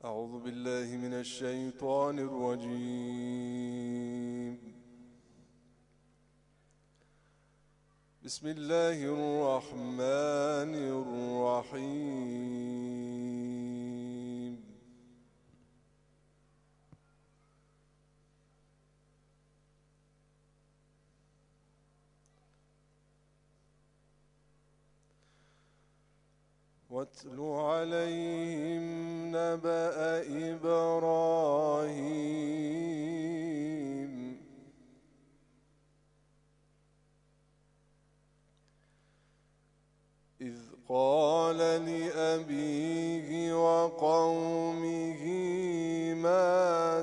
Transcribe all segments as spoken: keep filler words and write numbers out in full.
أعوذ بالله من الشيطان الرجيم. بسم الله الرحمن الرحيم. واتل عليهم نبأ إبراهيم إذ قال لأبيه وقومه ما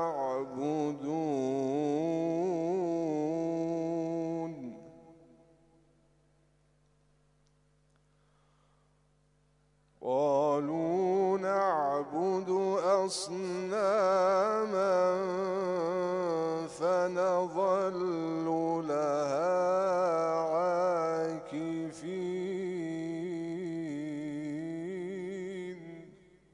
تعبدون قالوا نعبد أصناما فنظل لها عاكفين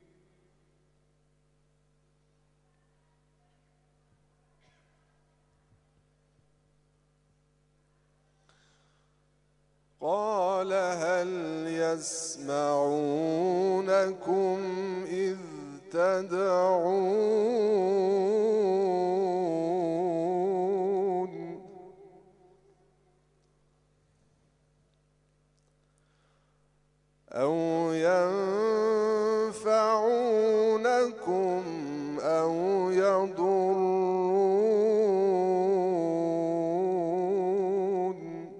قال هل يسمعونكم إذ تدعون أو ينفعونكم أو يضرون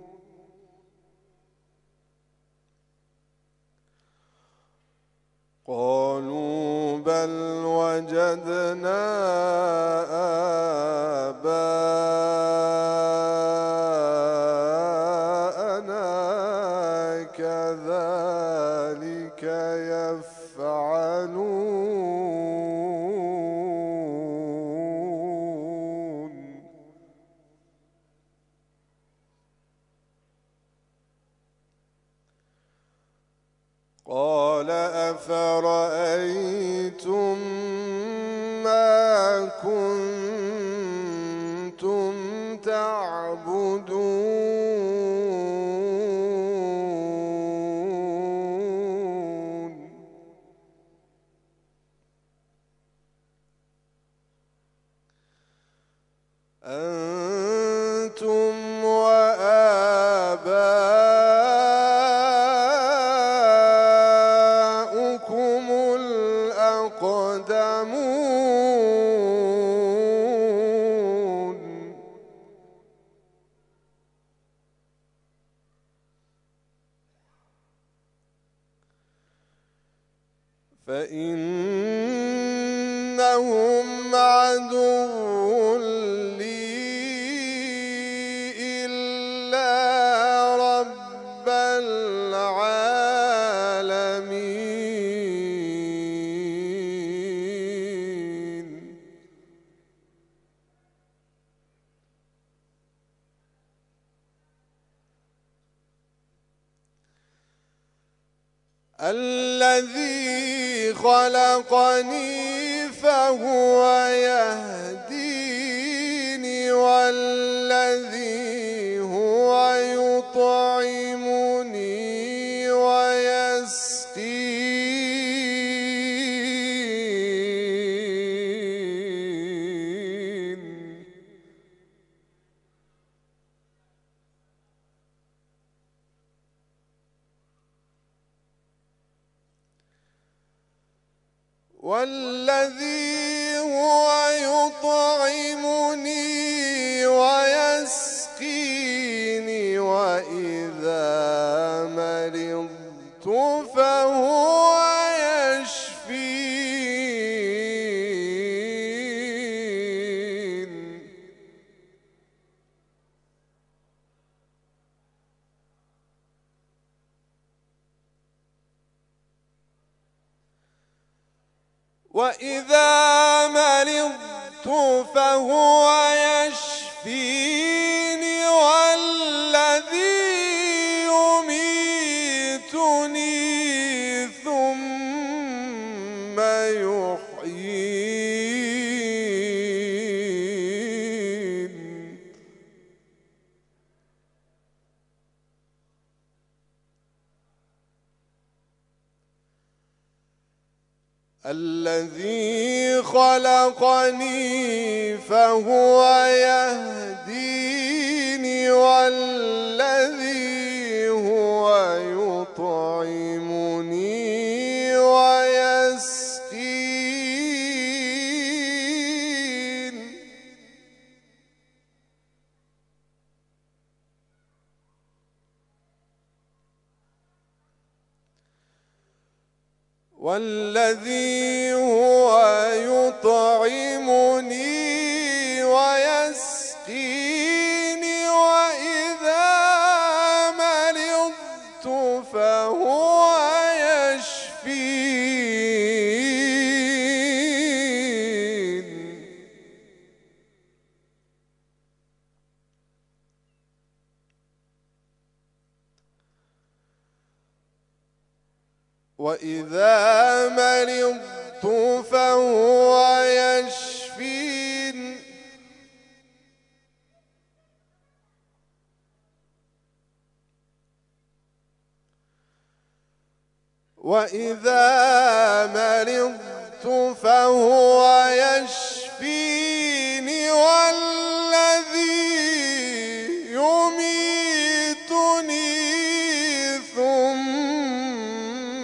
قالوا بل وجدنا آباءنا كذلك يفعلون قال أفرأيتم ما كنتم تعبدون أنتم وآباؤكم الأقدمون فإنهم عدو لي إلا رب العالمين الذي خلقني فهو يهديني والذي هو يطعمني ويسقين والذي هو يطعمني ويسقيني وإذا مرضت فهو يشفين وإذا مرضت فهو يشفيني والذي يميتني ثم يحيين الذي خلقني فهو يهديني والذي هو يطعمني ويسقين والذي هو يطعمني ويسقيني وإذا مرضت فهو يشفين وإذا مرضت فهو يشفين وإذا مرضت فهو يشفيني والذي يميتني ثم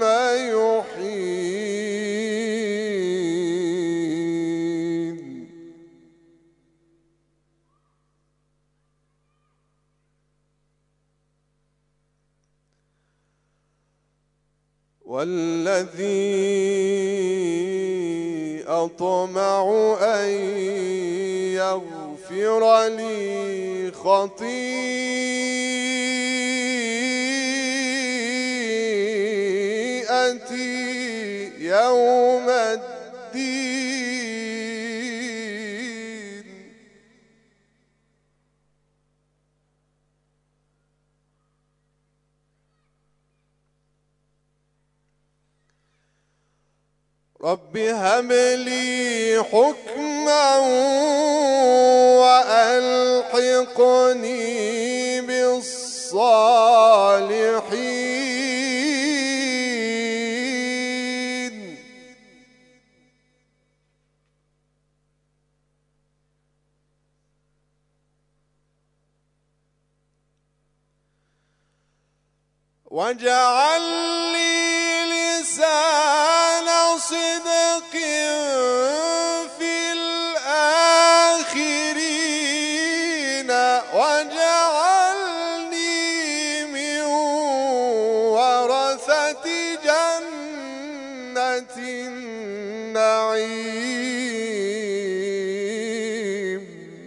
يحيين والذي أطمع أن يغفر لي خطيئتي يوم الدين رب هب لي حكما وألحقني بالصالحين واجعل لي لسان صدق في الآخرين واجعلني من ورثة جنة النعيم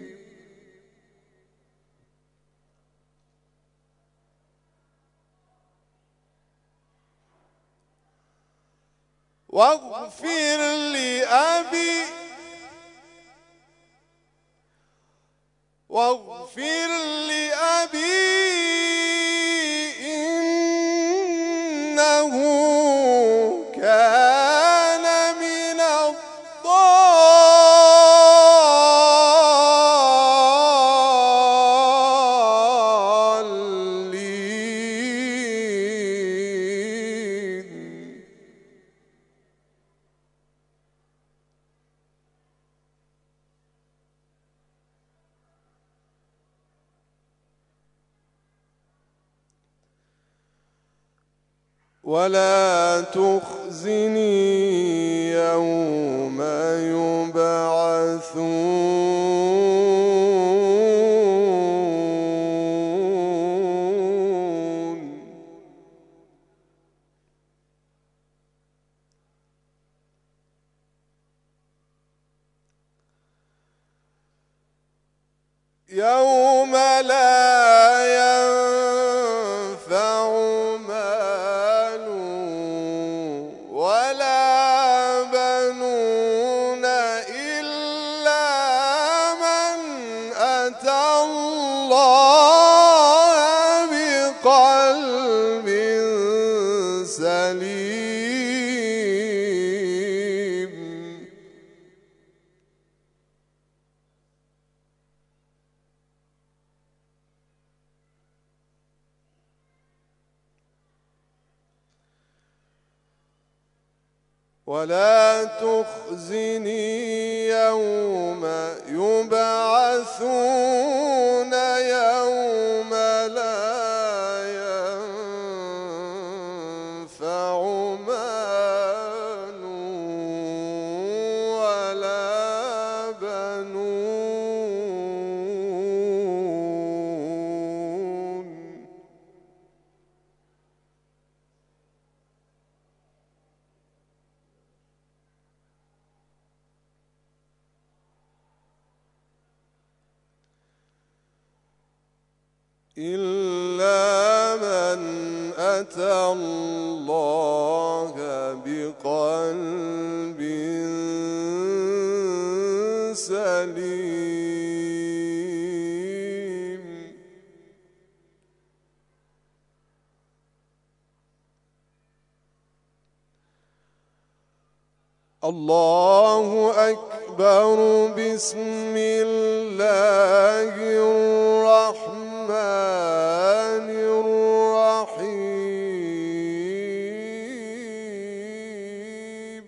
واغفر لأبي واغفر لأبي إنه كان من الضالين ولا تخزني يوم يبعثون يوم لا ينفع مال ولا بنون إلا من أتى الله بقلب سليم ولا تخزني يوم يبعثون يوم لا ينفع مال ولا بنون إلا من أتى الله بقلب سليم. الله أكبر. بسم الله الرحمن الرحيم.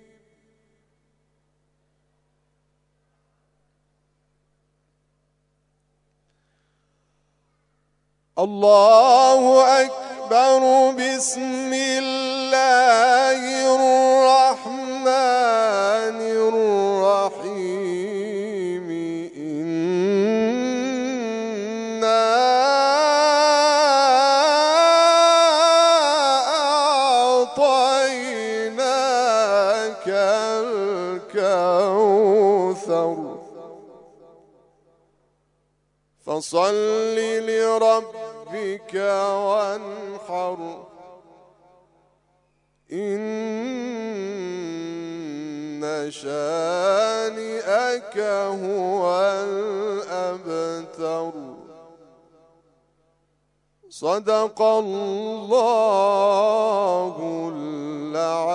الله أكبر. بسم الله الرحمن الرحيم. إنا أعطيناك الكوثر فصل لربك وانحر. إن شانئك هو الأبتر. صدق الله العظيم.